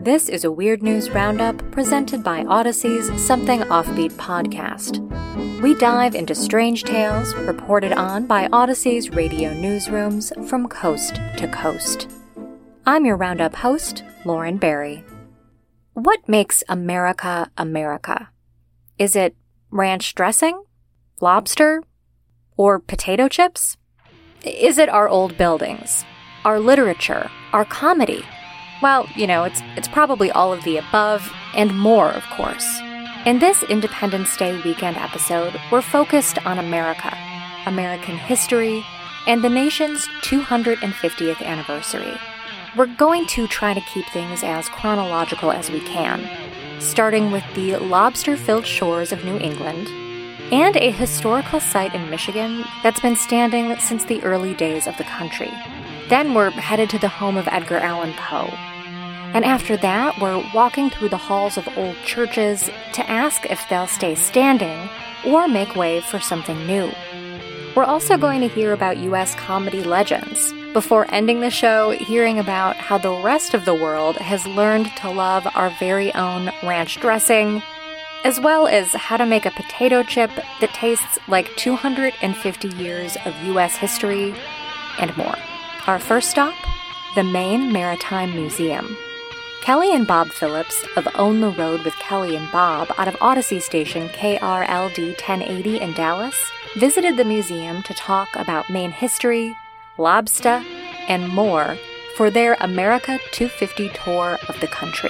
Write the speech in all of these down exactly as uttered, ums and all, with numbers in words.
This is a Weird News Roundup presented by Odyssey's Something Offbeat podcast. We dive into strange tales reported on by Odyssey's radio newsrooms from coast to coast. I'm your Roundup host, Lauren Barry. What makes America America? Is it ranch dressing? Lobster? Or potato chips? Is it our old buildings? Our literature? Our comedy? Well, you know, it's it's probably all of the above, and more, of course. In this Independence Day weekend episode, we're focused on America, American history, and the nation's two hundred fiftieth anniversary. We're going to try to keep things as chronological as we can, starting with the lobster-filled shores of New England, and a historical site in Michigan that's been standing since the early days of the country. Then we're headed to the home of Edgar Allan Poe. And after that, we're walking through the halls of old churches to ask if they'll stay standing or make way for something new. We're also going to hear about U S comedy legends, before ending the show hearing about how the rest of the world has learned to love our very own ranch dressing, as well as how to make a potato chip that tastes like two hundred fifty years of U S history, and more. Our first stop, the Maine Maritime Museum. Kelly and Bob Phillips of Own the Road with Kelly and Bob out of Odyssey station K R L D ten eighty in Dallas visited the museum to talk about Maine history, lobster, and more for their America two fifty tour of the country.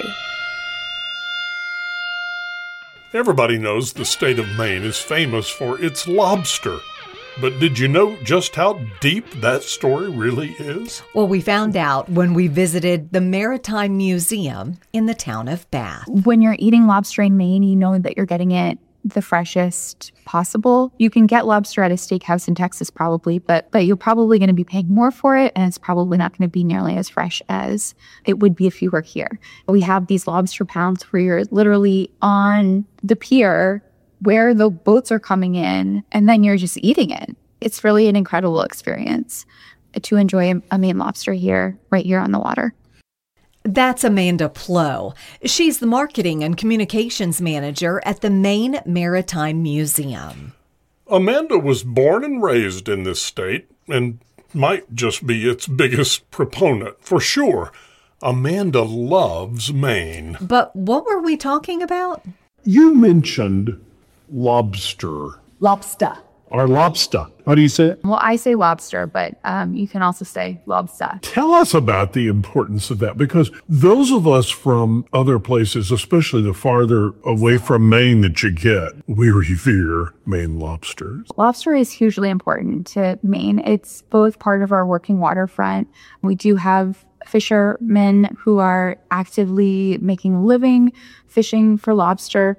Everybody knows the state of Maine is famous for its lobster. But did you know just how deep that story really is? Well, we found out when we visited the Maritime Museum in the town of Bath. When you're eating lobster in Maine, you know that you're getting it the freshest possible. You can get lobster at a steakhouse in Texas probably, but but you're probably going to be paying more for it, and it's probably not going to be nearly as fresh as it would be if you were here. We have these lobster pounds where you're literally on the pier where the boats are coming in, and then you're just eating it. It's really an incredible experience to enjoy a Maine lobster here, right here on the water. That's Amanda Plow. She's the marketing and communications manager at the Maine Maritime Museum. Amanda was born and raised in this state and might just be its biggest proponent, for sure. Amanda loves Maine. But what were we talking about? You mentioned lobster. Lobster. Or lobster. How do you say it? Well, I say lobster, but um, you can also say lobster. Tell us about the importance of that, because those of us from other places, especially the farther away from Maine that you get, we revere Maine lobsters. Lobster is hugely important to Maine. It's both part of our working waterfront. We do have fishermen who are actively making a living fishing for lobster.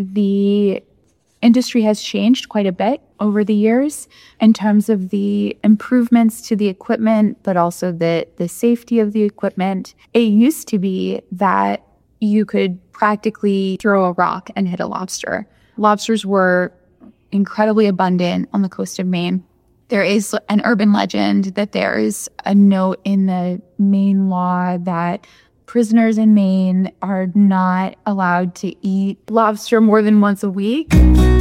The industry has changed quite a bit over the years in terms of the improvements to the equipment, but also the, the safety of the equipment. It used to be that you could practically throw a rock and hit a lobster. Lobsters were incredibly abundant on the coast of Maine. There is an urban legend that there is a note in the Maine law that prisoners in Maine are not allowed to eat lobster more than once a week.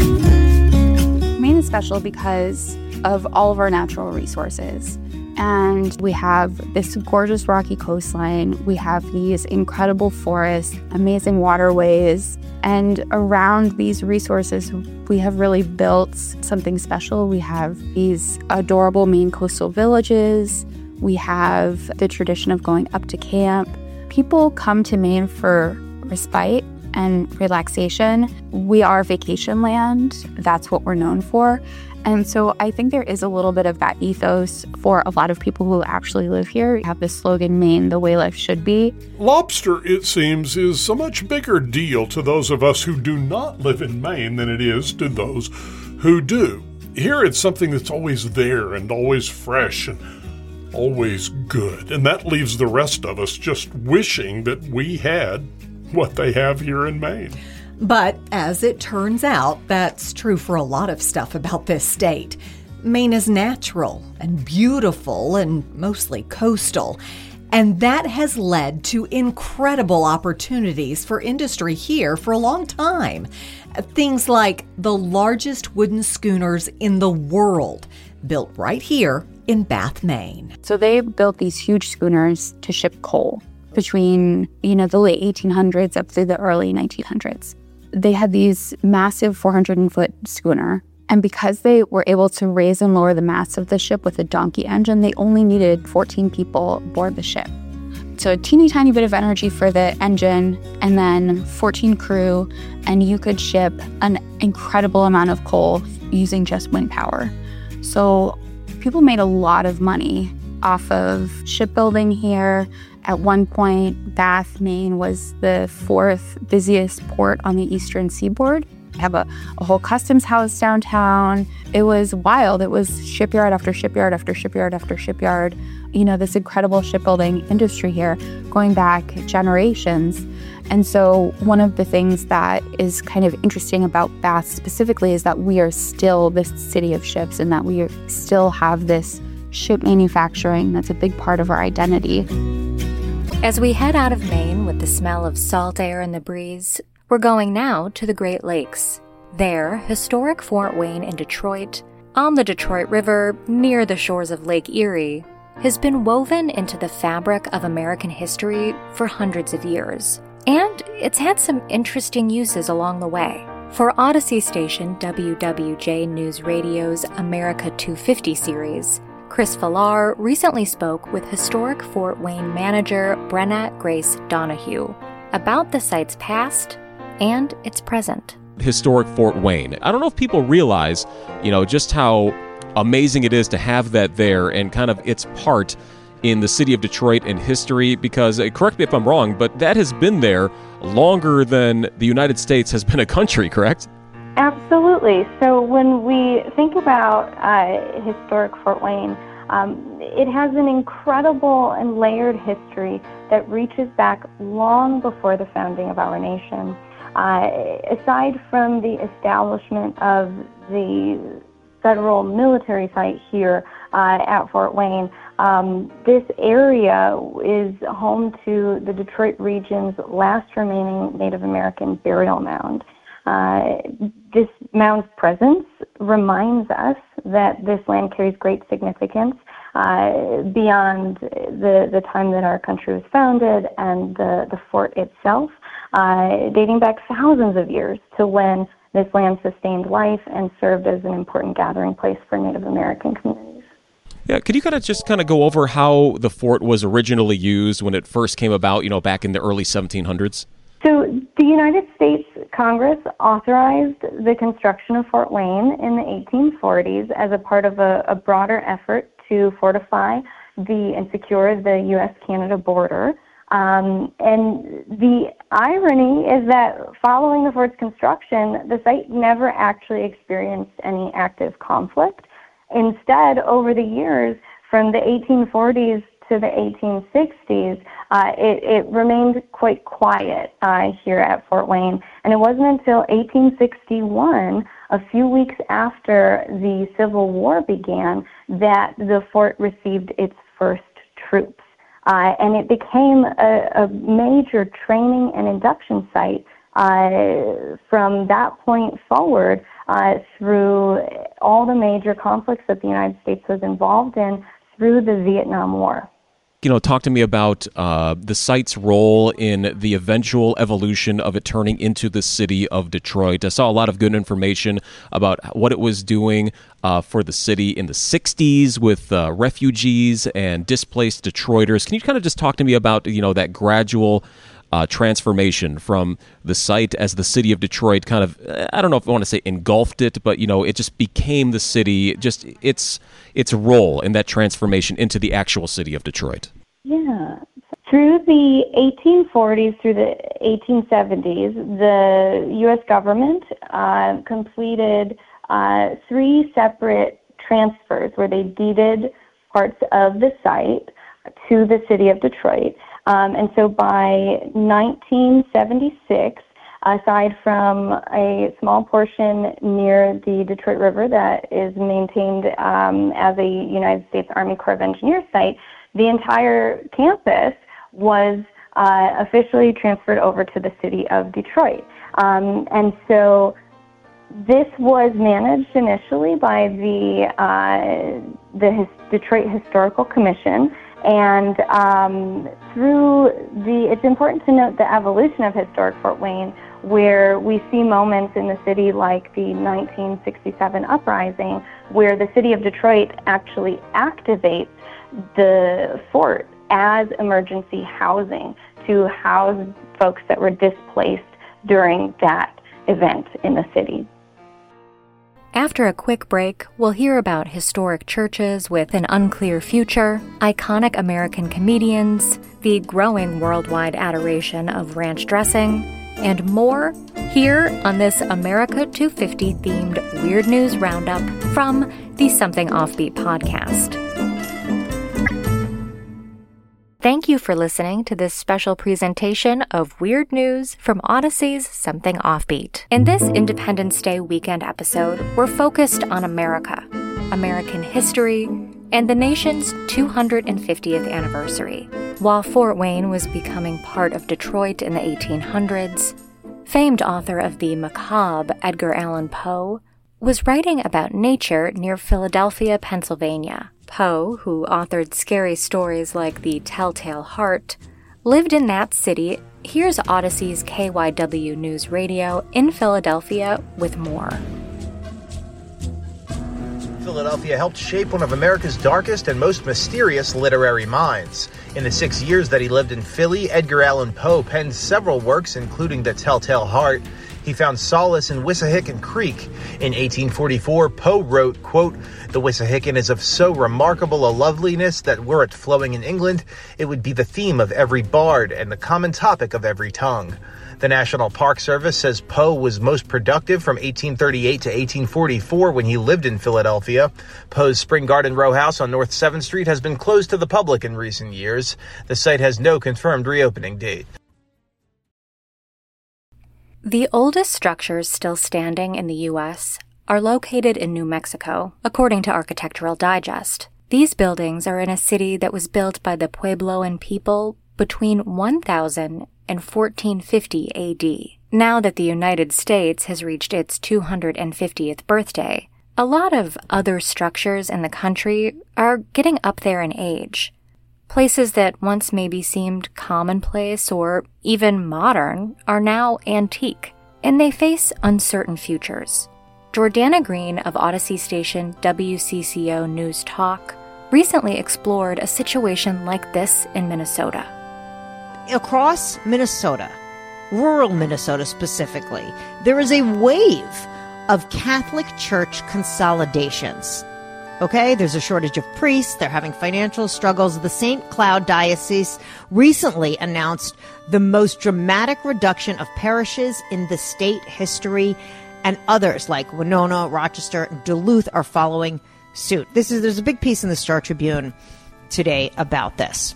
Maine is special because of all of our natural resources. And we have this gorgeous rocky coastline. We have these incredible forests, amazing waterways. And around these resources, we have really built something special. We have these adorable Maine coastal villages. We have the tradition of going up to camp. People come to Maine for respite and relaxation. We are vacation land. That's what we're known for. And so I think there is a little bit of that ethos for a lot of people who actually live here. We have this slogan, Maine, the way life should be. Lobster, it seems, is a much bigger deal to those of us who do not live in Maine than it is to those who do. Here it's something that's always there and always fresh and always good. And that leaves the rest of us just wishing that we had what they have here in Maine. But as it turns out, that's true for a lot of stuff about this state. Maine is natural and beautiful and mostly coastal. And that has led to incredible opportunities for industry here for a long time. Things like the largest wooden schooners in the world, built right here in Bath, Maine. So they built these huge schooners to ship coal between, you know, the late eighteen hundreds up through the early nineteen hundreds. They had these massive four hundred foot schooner. And because they were able to raise and lower the masts of the ship with a donkey engine, they only needed fourteen people aboard the ship. So a teeny tiny bit of energy for the engine and then fourteen crew, and you could ship an incredible amount of coal using just wind power. So people made a lot of money off of shipbuilding here. At one point, Bath, Maine was the fourth busiest port on the eastern seaboard. We have a, a whole customs house downtown. It was wild. It was shipyard after shipyard after shipyard after shipyard. You know, this incredible shipbuilding industry here going back generations. And so one of the things that is kind of interesting about Bath specifically is that we are still this city of ships and that we are, still have this ship manufacturing that's a big part of our identity. As we head out of Maine with the smell of salt air and the breeze, we're going now to the Great Lakes. There, historic Fort Wayne in Detroit, on the Detroit River, near the shores of Lake Erie, has been woven into the fabric of American history for hundreds of years. And it's had some interesting uses along the way. For Odyssey station W W J News Radio's America two fifty series, Chris Villar recently spoke with historic Fort Wayne manager Brenna Grace Donahue about the site's past and its present. Historic Fort Wayne. I don't know if people realize, you know, just how amazing it is to have that there and kind of its part in the city of Detroit and history, because, uh, correct me if I'm wrong, but that has been there longer than the United States has been a country, correct? Absolutely. So when we think about uh, historic Fort Wayne, um, it has an incredible and layered history that reaches back long before the founding of our nation. Uh, aside from the establishment of the federal military site here uh, at Fort Wayne, um, this area is home to the Detroit region's last remaining Native American burial mound. Uh, this mound's presence reminds us that this land carries great significance uh, beyond the, the time that our country was founded and the, the fort itself, uh, dating back thousands of years to when this land sustained life and served as an important gathering place for Native American communities. Yeah, could you kind of just kind of go over how the fort was originally used when it first came about, you know, back in the early seventeen hundreds? So the United States Congress authorized the construction of Fort Wayne in the eighteen forties as a part of a, a broader effort to fortify the and secure the U S Canada border. Um, and the irony is that following the fort's construction, the site never actually experienced any active conflict. Instead, over the years, from the eighteen forties to the eighteen sixties, uh, it, it remained quite quiet uh, here at Fort Wayne. And it wasn't until eighteen sixty-one, a few weeks after the Civil War began, that the fort received its first troops. Uh, and it became a, a major training and induction site uh, from that point forward uh, through all the major conflicts that the United States was involved in through the Vietnam War. You know, talk to me about uh, the site's role in the eventual evolution of it turning into the city of Detroit. I saw a lot of good information about what it was doing uh, for the city in the sixties with uh, refugees and displaced Detroiters. Can you kind of just talk to me about, you know, that gradual uh, transformation from the site as the city of Detroit kind of, I don't know if I want to say engulfed it, but, you know, it just became the city, just its its role in that transformation into the actual city of Detroit? Yeah. Through the eighteen forties through the eighteen seventies, the U S government uh, completed uh, three separate transfers where they deeded parts of the site to the city of Detroit. Um, and so by nineteen seventy-six, aside from a small portion near the Detroit River that is maintained um, as a United States Army Corps of Engineers site, the entire campus was uh, officially transferred over to the city of Detroit. Um, and so this was managed initially by the uh, the His- Detroit Historical Commission, and um, through the, it's important to note the evolution of historic Fort Wayne, where we see moments in the city like the nineteen sixty-seven uprising, where the city of Detroit actually activates the fort as emergency housing to house folks that were displaced during that event in the city. After a quick break, we'll hear about historic churches with an unclear future, iconic American comedians, the growing worldwide adoration of ranch dressing, and more here on this America two fifty themed Weird News Roundup from the Something Offbeat podcast. Thank you for listening to this special presentation of Weird News from Odyssey's Something Offbeat. In this Independence Day weekend episode, we're focused on America, American history, and the nation's two hundred fiftieth anniversary. While Fort Wayne was becoming part of Detroit in the eighteen hundreds, famed author of the macabre Edgar Allan Poe was writing about nature near Philadelphia, Pennsylvania. Poe, who authored scary stories like The Telltale Heart, lived in that city. Here's Odyssey's K Y W News Radio in Philadelphia with more. Philadelphia helped shape one of America's darkest and most mysterious literary minds. In the six years that he lived in Philly, Edgar Allan Poe penned several works, including The Telltale Heart. He found solace in Wissahickon Creek. In eighteen forty-four, Poe wrote, quote, "The Wissahickon is of so remarkable a loveliness that were it flowing in England, it would be the theme of every bard and the common topic of every tongue." The National Park Service says Poe was most productive from eighteen thirty-eight to eighteen forty-four when he lived in Philadelphia. Poe's Spring Garden Row House on North seventh Street has been closed to the public in recent years. The site has no confirmed reopening date. The oldest structures still standing in the U S are located in New Mexico, according to Architectural Digest. These buildings are in a city that was built by the Puebloan people between one thousand and fourteen fifty A D. Now that the United States has reached its two hundred fiftieth birthday, a lot of other structures in the country are getting up there in age. Places that once maybe seemed commonplace or even modern are now antique, and they face uncertain futures. Jordana Green of Odyssey station W C C O News Talk recently explored a situation like this in Minnesota. Across Minnesota, rural Minnesota specifically, there is a wave of Catholic Church consolidations. Okay, there's a shortage of priests. They're having financial struggles. The Saint Cloud Diocese recently announced the most dramatic reduction of parishes in the state history, and others like Winona, Rochester, and Duluth are following suit. This is there's a big piece in the Star Tribune today about this.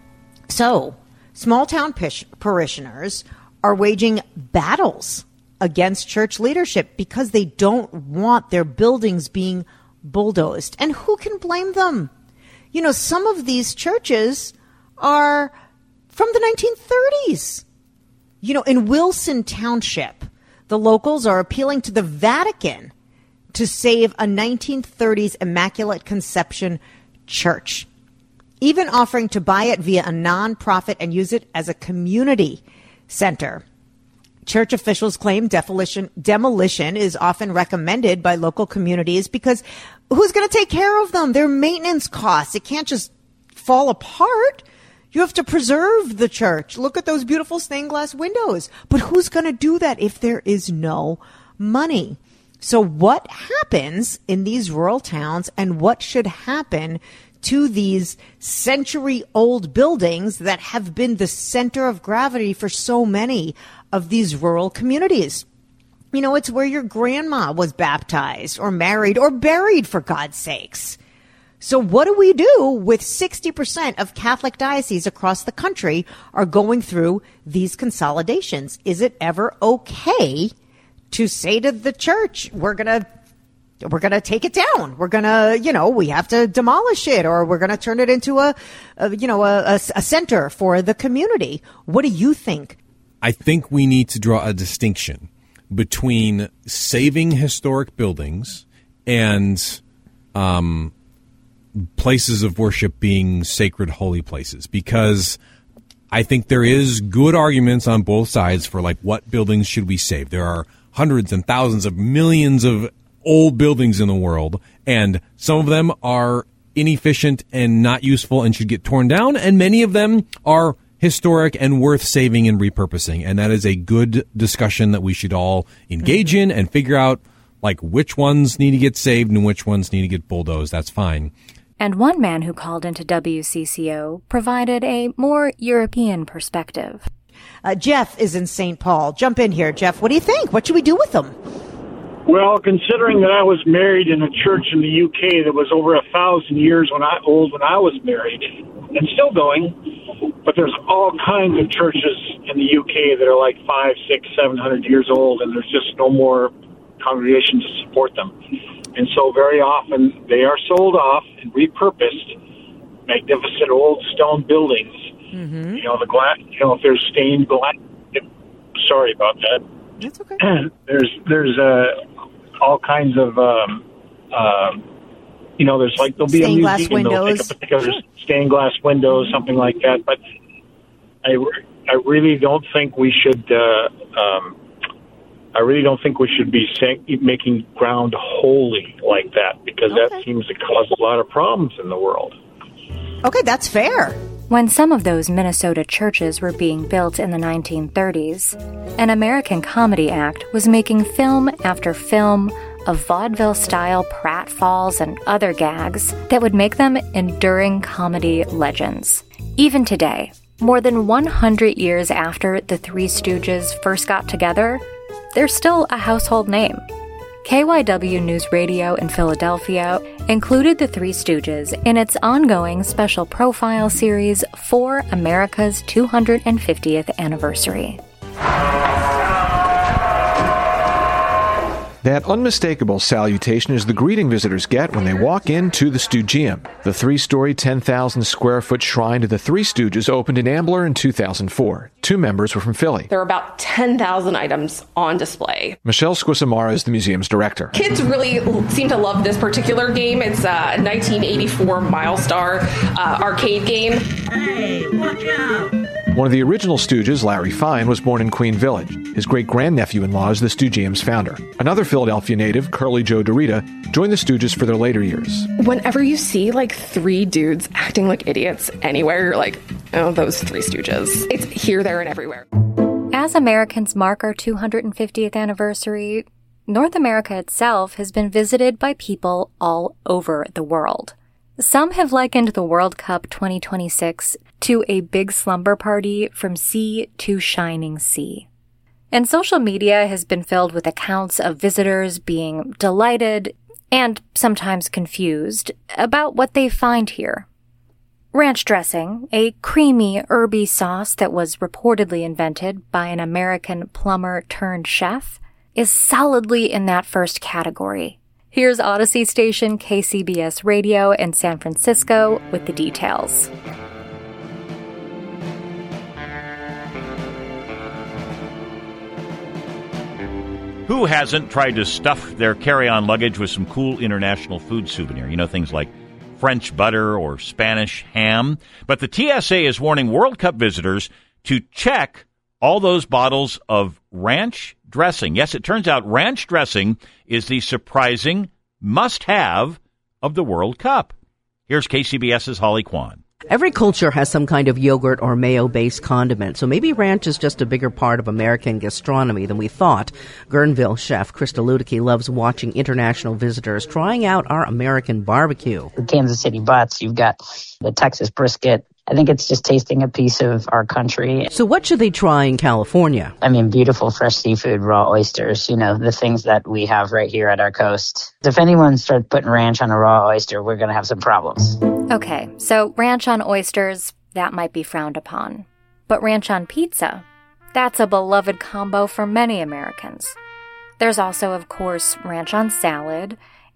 So, small town pish- parishioners are waging battles against church leadership because they don't want their buildings being bulldozed. And who can blame them? You know, some of these churches are from the nineteen thirties. You know, in Wilson Township, the locals are appealing to the Vatican to save a nineteen thirties Immaculate Conception church, even offering to buy it via a nonprofit and use it as a community center. Church officials claim demolition, demolition is often recommended by local communities because who's going to take care of them? Their maintenance costs. It can't just fall apart. You have to preserve the church. Look at those beautiful stained glass windows. But who's going to do that if there is no money? So what happens in these rural towns, and what should happen to these century-old buildings that have been the center of gravity for so many of these rural communities? You know, it's where your grandma was baptized or married or buried, for God's sakes. So what do we do with sixty percent of Catholic dioceses across the country are going through these consolidations? Is it ever okay to say to the church, we're going to we're going to take it down. We're going to, you know, we have to demolish it, or we're going to turn it into a, a you know, a, a, a center for the community. What do you think? I think we need to draw a distinction between saving historic buildings and um, places of worship being sacred, holy places, because I think there is good arguments on both sides for, like, what buildings should we save. There are hundreds and thousands of millions of old buildings in the world, and some of them are inefficient and not useful and should get torn down, and many of them are historic and worth saving and repurposing. And that is a good discussion that we should all engage in and figure out, like, which ones need to get saved and which ones need to get bulldozed. That's fine. And one man who called into W C C O provided a more European perspective. Uh, Jeff is in Saint Paul. Jump in here, Jeff. What do you think? What should we do with them? Well, considering that I was married in a church in the U K that was over a thousand years when I old when I was married, and still going, but there's all kinds of churches in the U K that are like five, six, seven hundred years old, and there's just no more congregation to support them. And so very often they are sold off and repurposed, magnificent old stone buildings. Mm-hmm. You know, the glass. You know, if there's stained glass. Sorry about that. That's okay. There's there's uh, all kinds of um, uh, you know, there's like there'll be stained a glass museum that'll windows. take a particular stained glass windows, something like that. But I, I really don't think we should. Uh, um, I really don't think we should be saying, making ground holy like that, because okay. that seems to cause a lot of problems in the world. Okay, that's fair. When some of those Minnesota churches were being built in the nineteen thirties, an American comedy act was making film after film of vaudeville-style pratfalls and other gags that would make them enduring comedy legends. Even today, more than one hundred years after the Three Stooges first got together, they're still a household name. K Y W News Radio in Philadelphia included the Three Stooges in its ongoing special profile series for America's two hundred fiftieth anniversary. That unmistakable salutation is the greeting visitors get when they walk into the Stoogeum. The three-story, ten thousand square foot shrine to the Three Stooges opened in Ambler in two thousand four. Two members were from Philly. There are about ten thousand items on display. Michelle Squissamara is the museum's director. Kids really seem to love this particular game. It's a nineteen eighty-four Milestar uh, arcade game. Hey, watch out! One of the original Stooges, Larry Fine, was born in Queen Village. His great-grandnephew-in-law is the Stoogeum's founder. Another Philadelphia native, Curly Joe Dorita, joined the Stooges for their later years. Whenever you see, like, three dudes acting like idiots anywhere, you're like, oh, those Three Stooges. It's here, there, and everywhere. As Americans mark our two hundred fiftieth anniversary, North America itself has been visited by people all over the world. Some have likened the World Cup twenty twenty-six to a big slumber party from sea to shining sea. And social media has been filled with accounts of visitors being delighted and sometimes confused about what they find here. Ranch dressing, a creamy, herby sauce that was reportedly invented by an American plumber turned chef, is solidly in that first category. Here's Odyssey station K C B S Radio in San Francisco with the details. Who hasn't tried to stuff their carry-on luggage with some cool international food souvenir? You know, things like French butter or Spanish ham. But the T S A is warning World Cup visitors to check all those bottles of ranch dressing. Yes, it turns out ranch dressing is the surprising must-have of the World Cup. Here's KCBS's Holly Kwan. Every culture has some kind of yogurt or mayo-based condiment, so maybe ranch is just a bigger part of American gastronomy than we thought. Guerneville chef Krista Ludicky loves watching international visitors trying out our American barbecue. The Kansas City butts, you've got the Texas brisket. I think it's just tasting a piece of our country. So what should they try in California? I mean, beautiful fresh seafood, raw oysters, you know, the things that we have right here at our coast. If anyone starts putting ranch on a raw oyster, we're going to have some problems. Okay, so ranch on oysters, that might be frowned upon. But ranch on pizza, that's a beloved combo for many Americans. There's also, of course, ranch on salad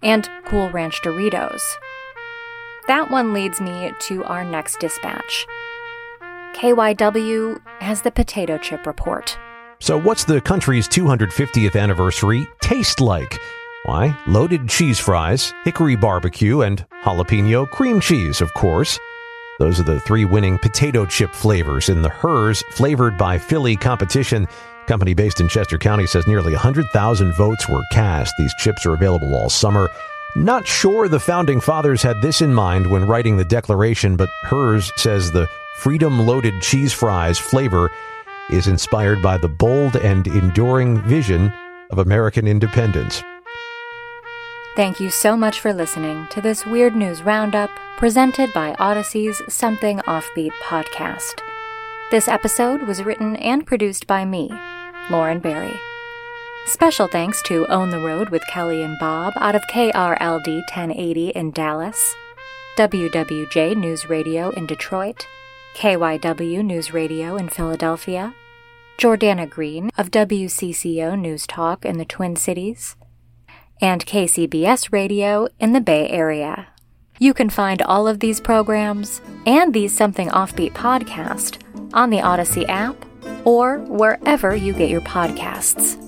and Cool Ranch Doritos. That one leads me to our next dispatch. K Y W has the Potato Chip Report. So what's the country's two hundred fiftieth anniversary taste like? Why, loaded cheese fries, hickory barbecue, and jalapeno cream cheese, of course. Those are the three winning potato chip flavors in the Hers Flavored by Philly competition. Company based in Chester County says nearly one hundred thousand votes were cast. These chips are available all summer. Not sure the Founding Fathers had this in mind when writing the Declaration, but Hers says the freedom-loaded cheese fries flavor is inspired by the bold and enduring vision of American independence. Thank you so much for listening to this Weird News Roundup presented by Odyssey's Something Offbeat podcast. This episode was written and produced by me, Lauren Barry. Special thanks to Own the Road with Kelly and Bob out of K R L D ten eighty in Dallas, W W J News Radio in Detroit, K Y W News Radio in Philadelphia, Jordana Green of W C C O News Talk in the Twin Cities, and K C B S Radio in the Bay Area. You can find all of these programs and the Something Offbeat podcast on the Odyssey app or wherever you get your podcasts.